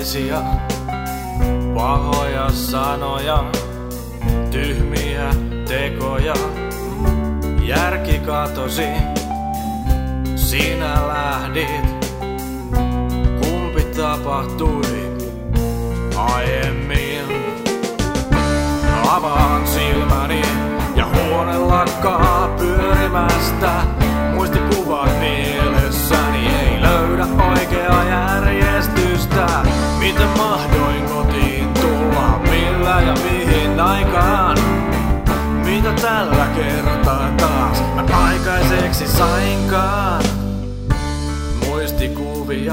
Monenlaisia pahoja sanoja, tyhmiä tekoja, järki katosi, sinä lähdit. Kumpi tapahtui aiemmin? Avaan silmäni ja huone lakkaa pyörimästä. Muistikuvat mielessäni ei löydä oikeaa järjestystä. Miten mahdoin kotiin tulla, millä ja mihin aikaan? Mitä tällä kertaa taas mä aikaiseksi sainkaan? Muistikuvia,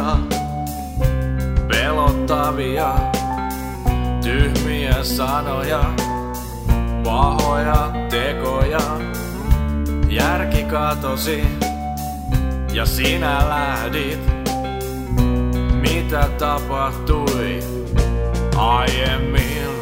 pelottavia, tyhmiä sanoja, pahoja tekoja, järki katosi ja sinä lähdit. Mitä tapahtui aiemmin?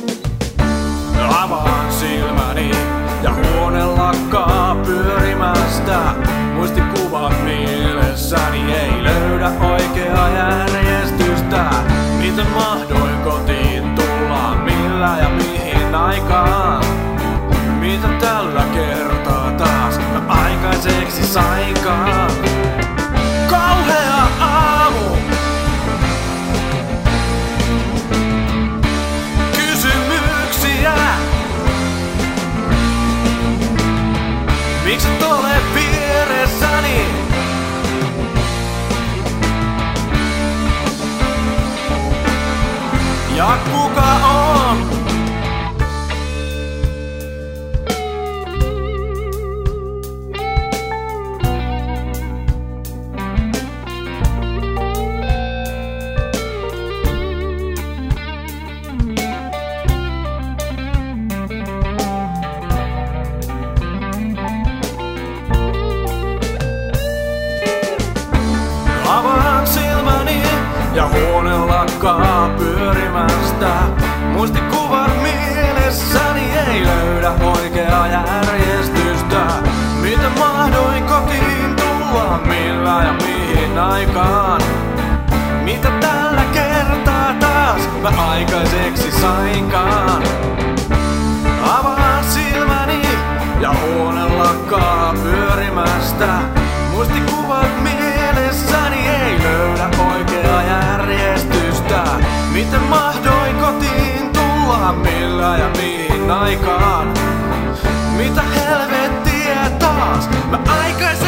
Avaan silmäni ja huone lakkaa pyörimästä. Muistikuvat mielessäni ei löydä oikeaa järjestystä. Miten mahdoin kotiin tulla, millä ja mihin aikaan? Mitä tällä kertaa taas mä aikaiseksi sainkaan? Kauhea aamu! Kysymyksiä! Miksi et ole vieressäni? Ja kuka on? Avaan silmäni ja huone lakkaa pyörimästä. Muistikuvat mielessäni ei löydä oikeaa järjestystä. Miten mahdoin kotiin tulla, millä ja mihin aikaan? Mitä tällä kertaa taas mä aikaiseksi sainkaan? Avaan silmäni ja huone lakkaa pyörimästä. Muistikuvat mielessäni ei löydä oikeaa järjestystä. Miten mahdoin kotiin tulla, millä ja mihin aikaan? Mitä helvettiä taas mä aikaisin